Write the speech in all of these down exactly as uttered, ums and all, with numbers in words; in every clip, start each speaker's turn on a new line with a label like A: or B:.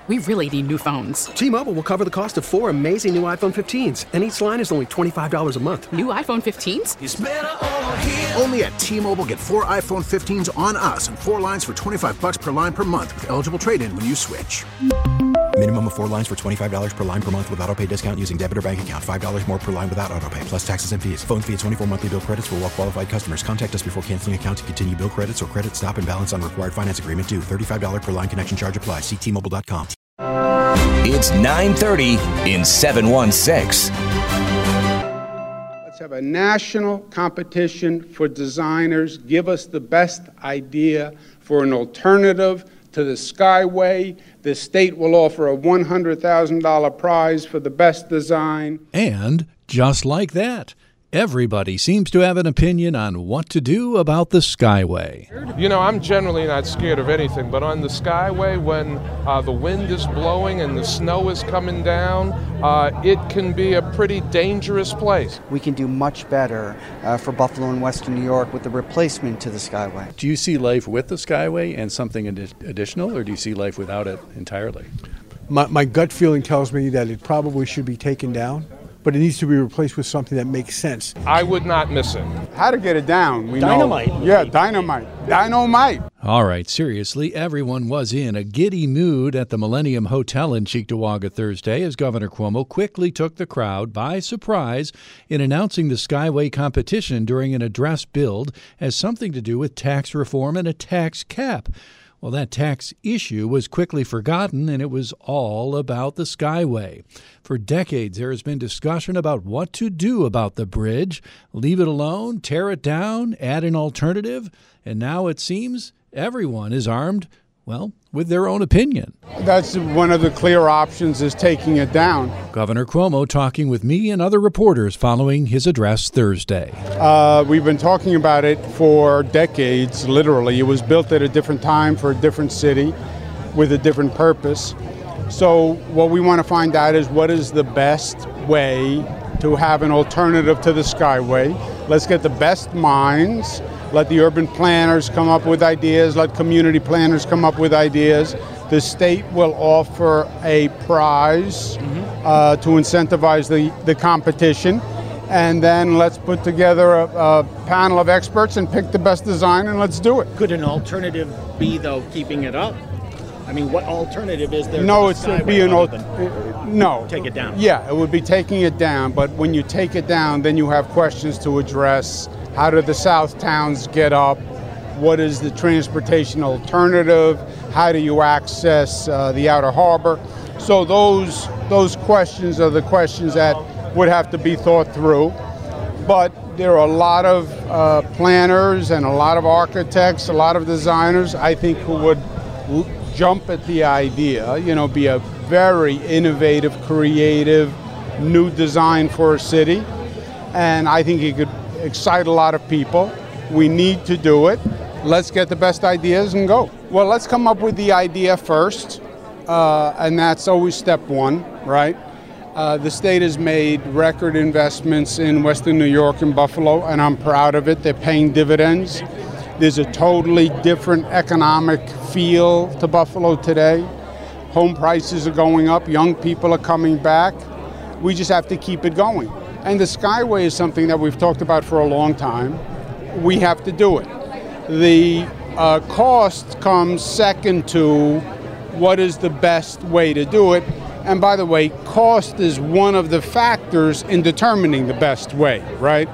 A: We really need new phones.
B: T-Mobile will cover the cost of four amazing new iPhone fifteens, and each line is only twenty-five dollars a month.
A: New iPhone fifteens?
C: It's better over here.
D: Only at T-Mobile, get four iPhone fifteens on us and four lines for twenty-five dollars per line per month with eligible trade-in when you switch.
E: Minimum of four lines for twenty-five dollars per line per month with autopay discount using debit or bank account. five dollars more per line without autopay, plus taxes and fees. Phone fee at twenty-four monthly bill credits for well-qualified customers. Contact us before canceling account to continue bill credits or credit stop and balance on required finance agreement due. thirty-five dollars per line connection charge applies. See T Mobile dot com.
F: It's nine thirty in seven one six.
G: Let's have a national competition for designers. Give us the best idea for an alternative to the Skyway. The state will offer a one hundred thousand dollars prize for the best design.
H: And just like that, everybody seems to have an opinion on what to do about the Skyway.
I: You know, I'm generally not scared of anything, but on the Skyway, when uh, the wind is blowing and the snow is coming down, uh, it can be a pretty dangerous place.
J: We can do much better uh, for Buffalo and Western New York with the replacement to the Skyway.
K: Do you see life with the Skyway and something adi- additional, or do you see life without it entirely?
L: My, my gut feeling tells me that it probably should be taken down, but it needs to be replaced with something that makes sense.
I: I would not miss it.
G: How to get it down? We
L: Dynamite.
G: Know. Yeah, dynamite. Dynamite.
H: All right, seriously, everyone was in a giddy mood at the Millennium Hotel in Cheektowaga Thursday as Governor Cuomo quickly took the crowd by surprise in announcing the Skyway competition during an address billed as something to do with tax reform and a tax cap. Well, that tax issue was quickly forgotten, and it was all about the Skyway. For decades, there has been discussion about what to do about the bridge. Leave it alone, tear it down, add an alternative, and now it seems everyone is armed, well, with their own opinion.
G: That's one of the clear options, is taking it down.
H: Governor Cuomo talking with me and other reporters following his address Thursday.
G: Uh, we've been talking about it for decades, literally. It was built at a different time for a different city with a different purpose. So what we want to find out is what is the best way to have an alternative to the Skyway. Let's get the best minds. Let the urban planners come up with ideas. Let community planners come up with ideas. The state will offer a prize mm-hmm. uh, to incentivize the, the competition. And then let's put together a, a panel of experts and pick the best design, and let's do it.
M: Could an alternative be, though, keeping it up? I mean, what alternative is there?
G: No,
M: to
G: it's
M: the
G: would be an al-
M: uh,
G: no.
M: Take it down.
G: Yeah, it would be taking it down. But when you take it down, then you have questions to address. How do the South towns get up? What is the transportation alternative? How do you access uh, the outer harbor? So those those questions are the questions that would have to be thought through. But there are a lot of uh, planners and a lot of architects, a lot of designers, I think, who would l- jump at the idea, you know, be a very innovative, creative, new design for a city. And I think it could excite a lot of people. We need to do it. Let's get the best ideas and go. Well, let's come up with the idea first, uh, and that's always step one, right? Uh, the state has made record investments in Western New York and Buffalo, and I'm proud of it. They're paying dividends. There's a totally different economic feel to Buffalo today. Home prices are going up. Young people are coming back. We just have to keep it going. And the Skyway is something that we've talked about for a long time. We have to do it. The uh, cost comes second to what is the best way to do it. And by the way, cost is one of the factors in determining the best way, right?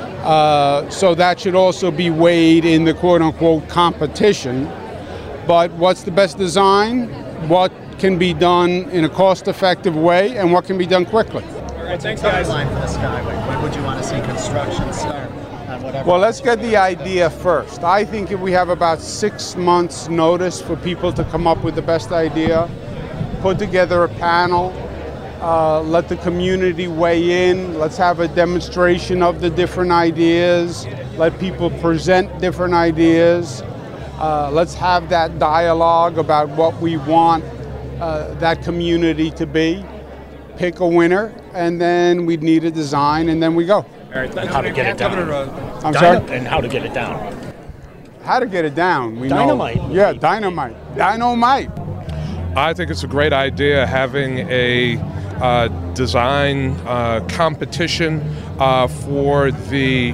G: Uh, so that should also be weighed in the quote-unquote competition. But what's the best design? What can be done in a cost-effective way? And what can be done quickly?
M: All right, thanks, guys. Timeline for the Skyway. When would you want to see construction start? And whatever.
G: Well, let's get the idea first. I think if we have about six months' notice for people to come up with the best idea, put together a panel, uh, let the community weigh in, let's have a demonstration of the different ideas, let people present different ideas, uh, let's have that dialogue about what we want uh, that community to be, pick a winner, and then we'd need a design, and then we go.
M: All right, how to get it down.
G: I'm sorry?
M: And how to get it down.
G: How to get it down. We
M: Dynamite.
G: Know. Yeah, dynamite. Dynamite.
I: I think it's a great idea having a uh, design uh, competition uh, for the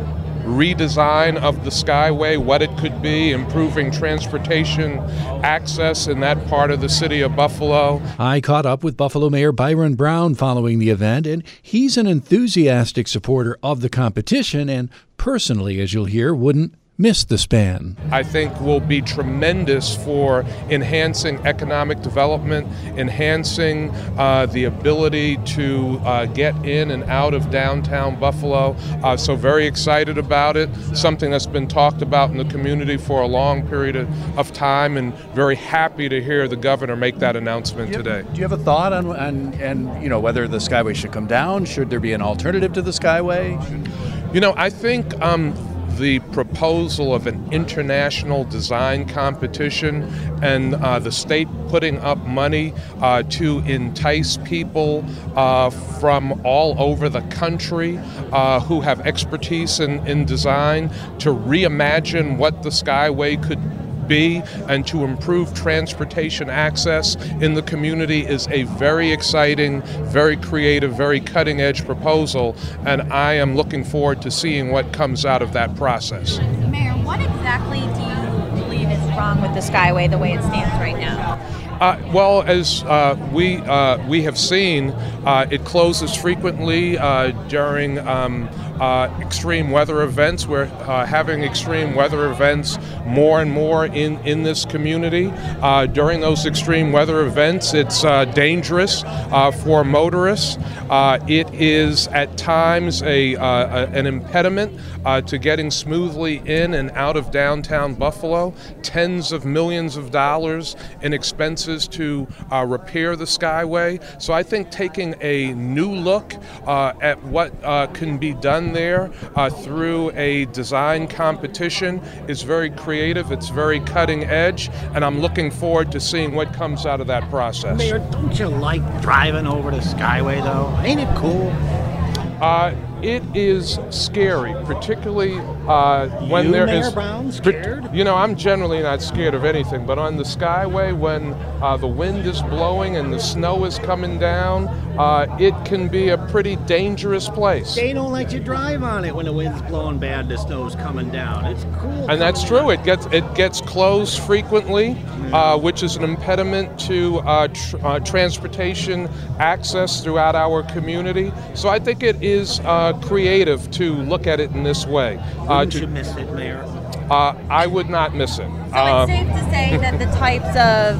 I: redesign of the Skyway, what it could be, improving transportation access in that part of the city of Buffalo.
H: I caught up with Buffalo Mayor Byron Brown following the event, and he's an enthusiastic supporter of the competition and personally, as you'll hear, wouldn't miss the span.
I: I think will be tremendous for enhancing economic development, enhancing uh, the ability to uh, get in and out of downtown Buffalo. Uh, so very excited about it, something that's been talked about in the community for a long period of, of time, and very happy to hear the governor make that announcement
K: do you,
I: today.
K: Do you have a thought on, on and you know whether the Skyway should come down? Should there be an alternative to the Skyway? Should...
I: You know, I think um, the proposal of an international design competition and uh, the state putting up money uh, to entice people uh, from all over the country uh, who have expertise in, in design to reimagine what the Skyway could be and to improve transportation access in the community is a very exciting, very creative, very cutting-edge proposal, and I am looking forward to seeing what comes out of that process.
C: Mayor, what exactly do you believe is wrong with the Skyway the way it stands right now?
I: Uh, well, as uh, we uh, we have seen, uh, it closes frequently uh, during um, uh, extreme weather events. We're uh, having extreme weather events more and more in, in this community. Uh, during those extreme weather events, it's uh, dangerous uh, for motorists. Uh, it is at times a, uh, a an impediment uh, to getting smoothly in and out of downtown Buffalo. Tens of millions of dollars in expenses to uh, repair the Skyway. So I think taking a new look uh, at what uh, can be done there uh, through a design competition is very creative, it's very cutting edge, and I'm looking forward to seeing what comes out of that process.
N: Mayor, don't you like driving over the Skyway though? Ain't it cool?
I: Uh, it is scary, particularly uh, when
N: you,
I: there
N: Mayor
I: is.
N: Brown, scared?
I: You know, I'm generally not scared of anything, but on the Skyway, when uh, the wind is blowing and the snow is coming down, uh, it can be a pretty dangerous place.
N: They don't let you drive on it when the wind's blowing bad, the snow's coming down. It's cool.
I: And that's true. It gets it gets closed frequently, uh, which is an impediment to uh, tr- uh, transportation access throughout our community. So I think it is uh, creative to look at it in this way.
N: Uh, Wouldn't you miss it, Mayor?
I: Uh, I would not miss it.
C: So uh, it's safe to say that the types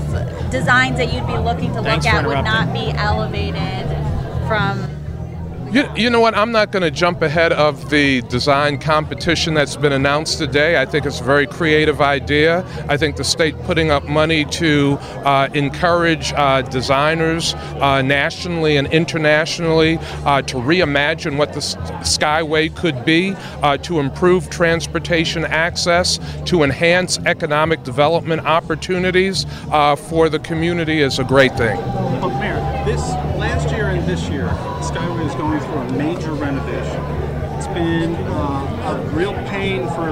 C: of designs that you'd be looking to look at would not be elevated from...
I: You, you know what? I'm not going to jump ahead of the design competition that's been announced today. I think it's a very creative idea. I think the state putting up money to uh, encourage uh, designers uh, nationally and internationally uh, to reimagine what the Skyway could be, uh, to improve transportation access, to enhance economic development opportunities uh, for the community is a great thing.
O: Look, Mayor, this last year and this year, Skyway is going through a major renovation. It's been uh, a real pain for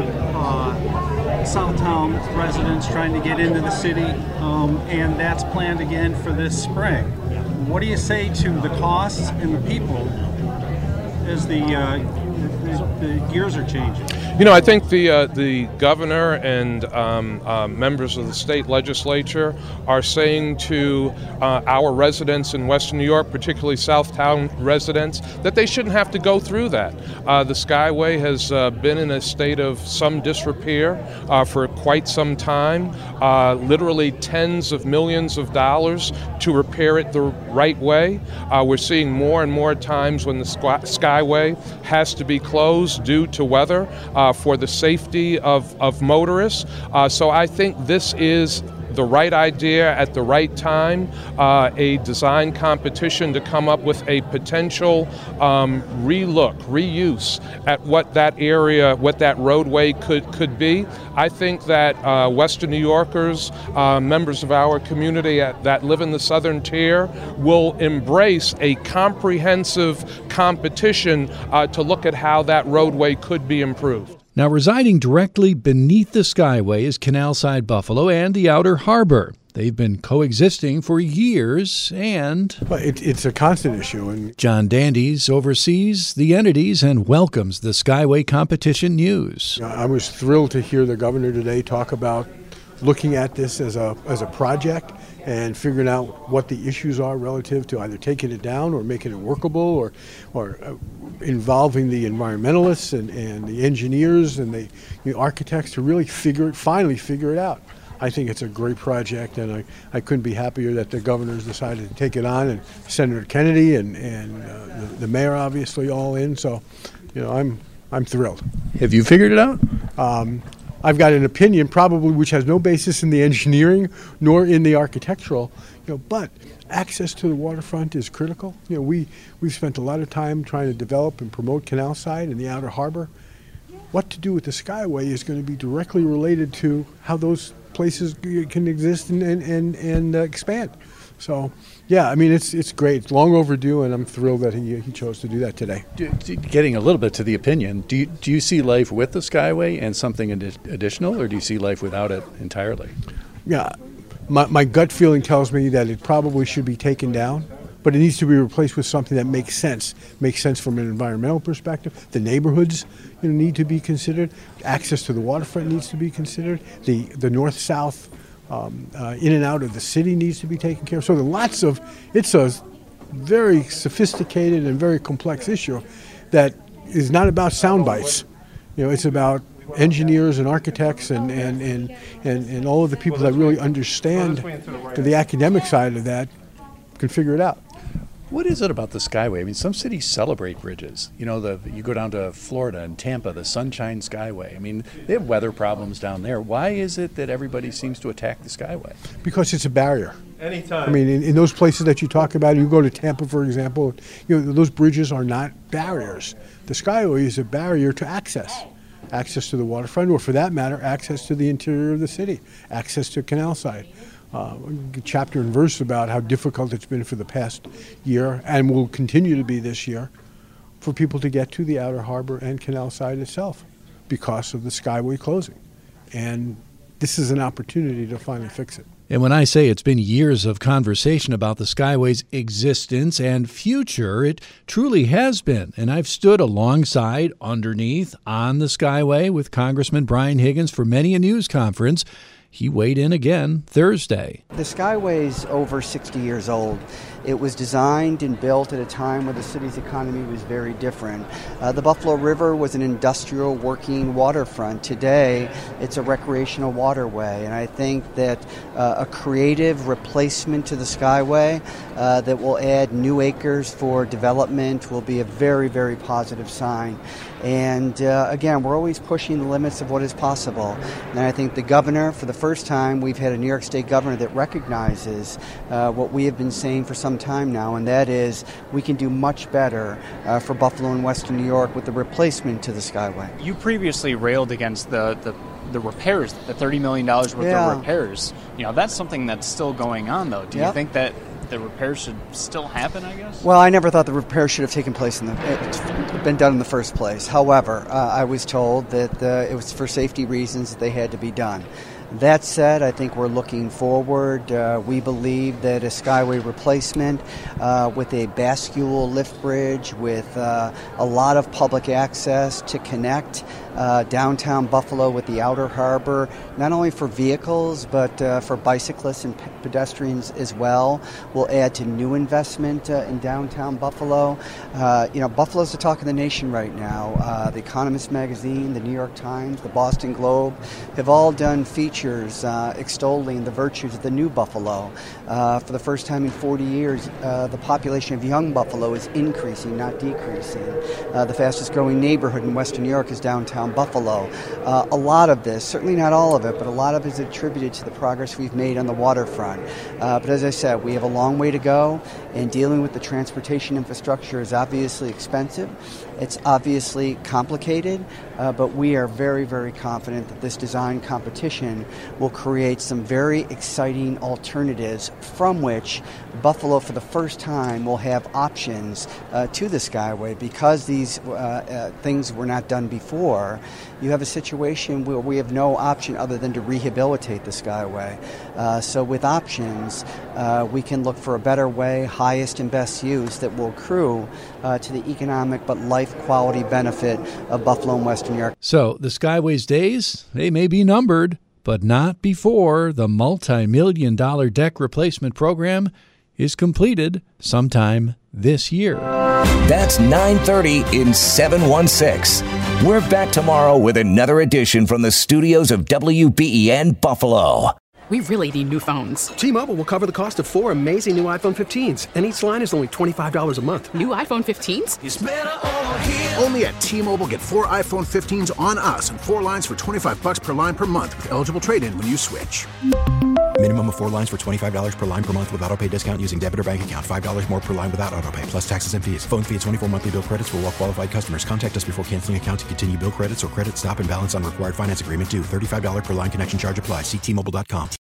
O: uh, Southtown residents trying to get into the city, um, and that's planned again for this spring. What do you say to the costs and the people as the, uh, the, the gears are changing?
I: You know, I think the uh, the governor and um, uh, members of the state legislature are saying to uh, our residents in Western New York, particularly Southtown residents, that they shouldn't have to go through that. Uh, the Skyway has uh, been in a state of some disrepair uh, for quite some time, uh, literally tens of millions of dollars to repair it the right way. Uh, we're seeing more and more times when the Skyway has to be closed due to weather. Uh, for the safety of, of motorists. Uh, so I think this is the right idea at the right time, uh, a design competition to come up with a potential um, relook, reuse at what that area, what that roadway could, could be. I think that uh, Western New Yorkers, uh, members of our community at, that live in the Southern Tier, will embrace a comprehensive competition uh, to look at how that roadway could be improved.
H: Now, residing directly beneath the Skyway is Canalside Buffalo and the Outer Harbor. They've been coexisting for years, and
L: well, it, it's a constant issue. And
H: John Dandies oversees the entities and welcomes the Skyway competition news.
L: I was thrilled to hear the governor today talk about looking at this as a as a project and figuring out what the issues are relative to either taking it down or making it workable, or or uh, involving the environmentalists and, and the engineers and the, the architects to really figure it, finally figure it out. I think it's a great project, and I, I couldn't be happier that the governor's decided to take it on, and Senator Kennedy and, and uh, the, the mayor obviously all in. So, you know, I'm I'm thrilled.
K: Have you figured it out?
L: Um, I've got an opinion probably which has no basis in the engineering nor in the architectural, you know, but access to the waterfront is critical. You know, we, we've spent a lot of time trying to develop and promote Canal Side and the Outer Harbor. What to do with the Skyway is going to be directly related to how those places can exist and, and, and, and uh, expand. So, yeah, I mean, it's it's great. It's long overdue, and I'm thrilled that he he chose to do that today.
K: Do, do, getting a little bit to the opinion, do you, do you see life with the Skyway and something adi- additional, or do you see life without it entirely?
L: Yeah, my, my gut feeling tells me that it probably should be taken down, but it needs to be replaced with something that makes sense. Makes sense from an environmental perspective. The neighborhoods, you know, need to be considered. Access to the waterfront needs to be considered. The the north-south Um, uh, in and out of the city needs to be taken care of. So there are lots of, it's a very sophisticated and very complex issue that is not about sound bites. You know, it's about engineers and architects and, and, and, and, and all of the people that really understand the academic side of that can figure it out.
K: What is it about the Skyway? I mean, some cities celebrate bridges. You know, the you go down to Florida and Tampa, the Sunshine Skyway. I mean, they have weather problems down there. Why is it that everybody seems to attack the Skyway?
L: Because it's a barrier.
O: Anytime.
L: I mean, in, in those places that you talk about, you go to Tampa, for example, you know, those bridges are not barriers. The Skyway is a barrier to access. Access to the waterfront, or for that matter, access to the interior of the city, access to Canal Side. Uh, chapter and verse about how difficult it's been for the past year and will continue to be this year for people to get to the Outer Harbor and Canal Side itself because of the Skyway closing. And this is an opportunity to finally fix it.
H: And when I say it's been years of conversation about the Skyway's existence and future, it truly has been. And I've stood alongside, underneath, on the Skyway with Congressman Brian Higgins for many a news conference. He weighed in again Thursday.
J: The Skyway is over sixty years old. It was designed and built at a time where the city's economy was very different. Uh, the Buffalo River was an industrial working waterfront. Today, it's a recreational waterway, and I think that uh, a creative replacement to the Skyway uh, that will add new acres for development will be a very, very positive sign. And uh, again, we're always pushing the limits of what is possible. And I think the governor, for the first time, we've had a New York State governor that recognizes uh, what we have been saying for some time now, and that is we can do much better uh, for Buffalo and Western New York with the replacement to the Skyway.
P: You previously railed against the, the, the repairs, the thirty million dollars worth
J: yeah.
P: of repairs. You know, that's something that's still going on, though. Do
J: yep.
P: you think that the repairs should still happen, I guess?
J: Well, I never thought the repairs should have taken place in the, been done in the first place. However, uh, I was told that uh, it was for safety reasons that they had to be done. That said, I think we're looking forward. Uh, we believe that a Skyway replacement uh, with a bascule lift bridge with uh, a lot of public access to connect uh, downtown Buffalo with the Outer Harbor, not only for vehicles but uh, for bicyclists and pe- pedestrians as well, will add to new investment uh, in downtown Buffalo. Uh, you know, Buffalo's the talk of the nation right now. Uh, the Economist magazine, the New York Times, the Boston Globe have all done features uh, extolling the virtues of the new Buffalo. Uh, for the first time in forty years, uh, the population of young Buffalo is increasing, not decreasing. Uh, the fastest growing neighborhood in Western New York is downtown Buffalo. Uh, a lot of this, certainly not all of it, but a lot of it is attributed to the progress we've made on the waterfront. Uh, but as I said, we have a long way to go, and dealing with the transportation infrastructure is obviously expensive. It's obviously complicated, uh, but we are very, very confident that this design competition will create some very exciting alternatives from which Buffalo, for the first time, will have options uh, to the Skyway. Because these uh, uh, things were not done before, you have a situation where we have no option other than to rehabilitate the Skyway. Uh, so with options, uh, we can look for a better way, highest and best use that will accrue uh, to the economic but life quality benefit of Buffalo and Western New York.
H: So the Skyway's days, they may be numbered, but not before the multi-million dollar deck replacement program is completed sometime this year.
F: That's nine thirty in seven one six. We're back tomorrow with another edition from the studios of W B E N Buffalo.
A: We really need new phones.
B: T-Mobile will cover the cost of four amazing new iPhone fifteens, and each line is only twenty-five dollars a month.
A: New iPhone fifteens?
D: It's better over here. Only at T-Mobile, get four iPhone fifteens on us and four lines for twenty-five bucks per line per month with eligible trade-in when you switch.
E: Minimum of four lines for twenty-five dollars per line per month with autopay discount using debit or bank account. five dollars more per line without autopay, plus taxes and fees. Phone fee at twenty-four monthly bill credits for well-qualified customers. Contact us before canceling account to continue bill credits or credit stop and balance on required finance agreement due. thirty-five dollars per line connection charge applies. See T Mobile dot com.